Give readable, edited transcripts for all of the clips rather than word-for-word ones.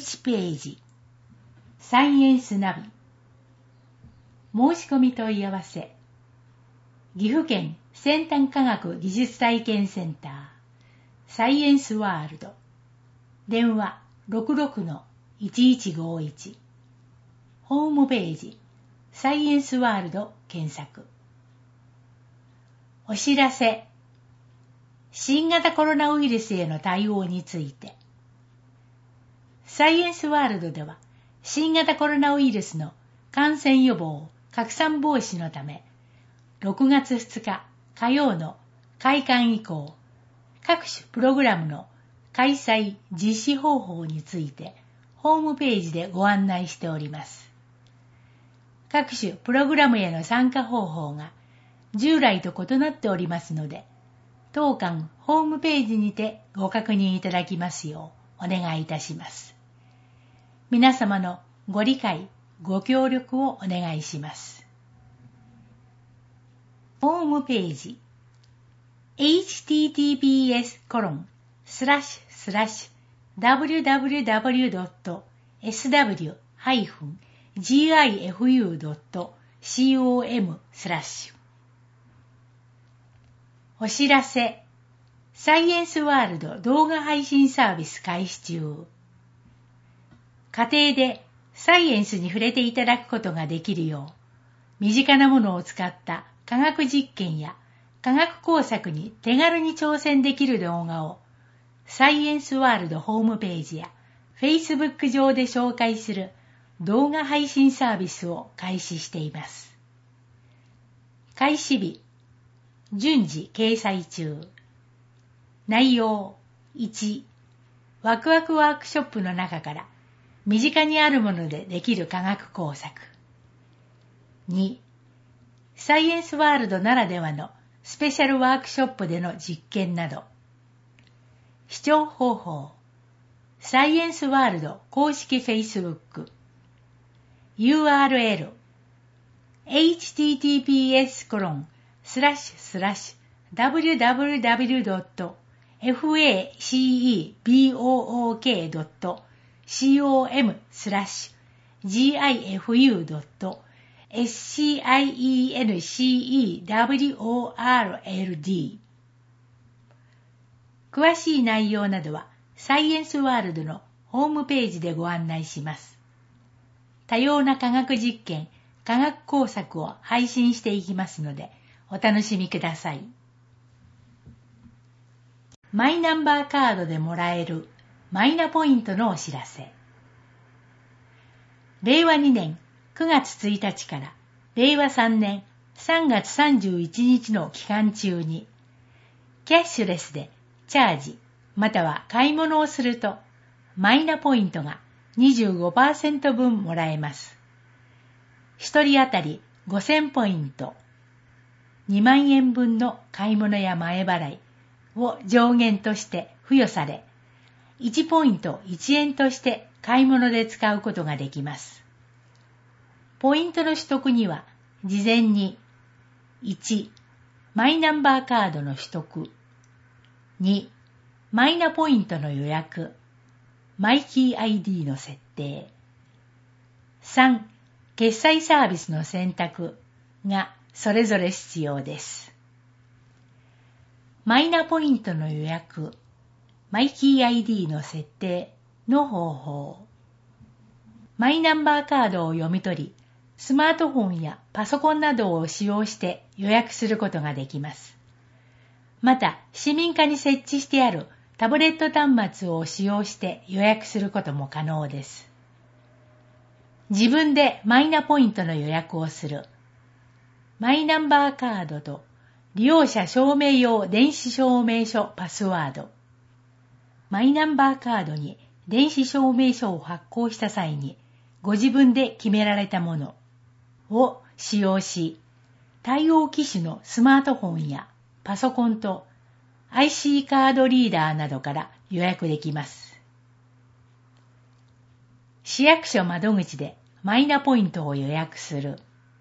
1ページ。サイエンスナビ。申し込み問い合わせ。岐阜県先端科学技術体験センターサイエンスワールド。電話 66-1151。ホームページサイエンスワールド検索。お知らせ。新型コロナウイルスへの対応について。サイエンスワールドでは新型コロナウイルスの感染予防・拡散防止のため6月2日火曜の開館以降、各種プログラムの開催実施方法についてホームページでご案内しております。各種プログラムへの参加方法が従来と異なっておりますので、当館ホームページにてご確認いただきますようお願いいたします。皆様のご理解、ご協力をお願いします。ホームページ https://www.sw-gifu.com/ お知らせ。サイエンスワールド動画配信サービス開始中。家庭でサイエンスに触れていただくことができるよう、身近なものを使った科学実験や科学工作に手軽に挑戦できる動画をサイエンスワールドホームページや Facebook 上で紹介する動画配信サービスを開始しています。開始日、順次掲載中。内容1、ワクワクワークショップの中から身近にあるものでできる科学工作。2、サイエンスワールドならではのスペシャルワークショップでの実験など。視聴方法。サイエンスワールド公式 Facebook。URL https://www.facebook.com/gifucienceworld。 詳しい内容などはサイエンスワールドのホームページでご案内します。多様な科学実験、科学工作を配信していきますので、お楽しみください。マイナンバーカードでもらえるマイナポイントのお知らせ。令和2年9月1日から令和3年3月31日の期間中に、キャッシュレスでチャージまたは買い物をすると、マイナポイントが 25% 分もらえます。1人当たり5000ポイント、2万円分の買い物や前払いを上限として付与され、1ポイント1円として買い物で使うことができます。ポイントの取得には、事前に1、マイナンバーカードの取得、2、マイナポイントの予約、マイキー ID の設定、3、決済サービスの選択がそれぞれ必要です。マイナポイントの予約、マイキー ID の設定の方法。マイナンバーカードを読み取り、スマートフォンやパソコンなどを使用して予約することができます。また、市民課に設置してあるタブレット端末を使用して予約することも可能です。自分でマイナポイントの予約をする。マイナンバーカードと利用者証明用電子証明書パスワード。マイナンバーカードに電子証明書を発行した際にご自分で決められたものを使用し、対応機種のスマートフォンやパソコンと IC カードリーダーなどから予約できます。市役所窓口でマイナポイントを予約する。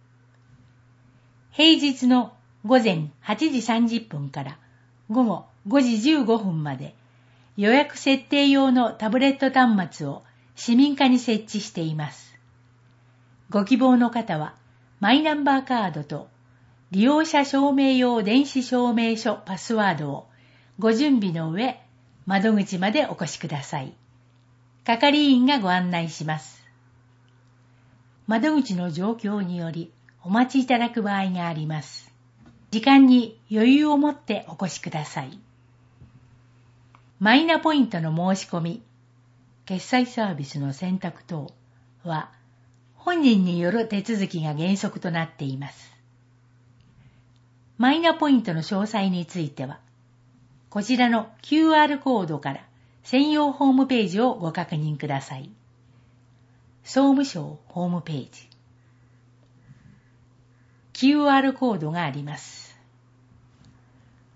平日の午前8時30分から午後5時15分まで予約設定用のタブレット端末を市民課に設置しています。ご希望の方は、マイナンバーカードと利用者証明用電子証明書パスワードをご準備の上、窓口までお越しください。係員がご案内します。窓口の状況によりお待ちいただく場合があります。時間に余裕を持ってお越しください。マイナポイントの申し込み、決済サービスの選択等は本人による手続きが原則となっています。マイナポイントの詳細については、こちらの QR コードから専用ホームページをご確認ください。総務省ホームページ。QR コードがあります。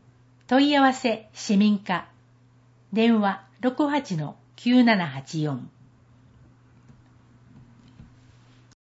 問い合わせ市民課。電話 68-9784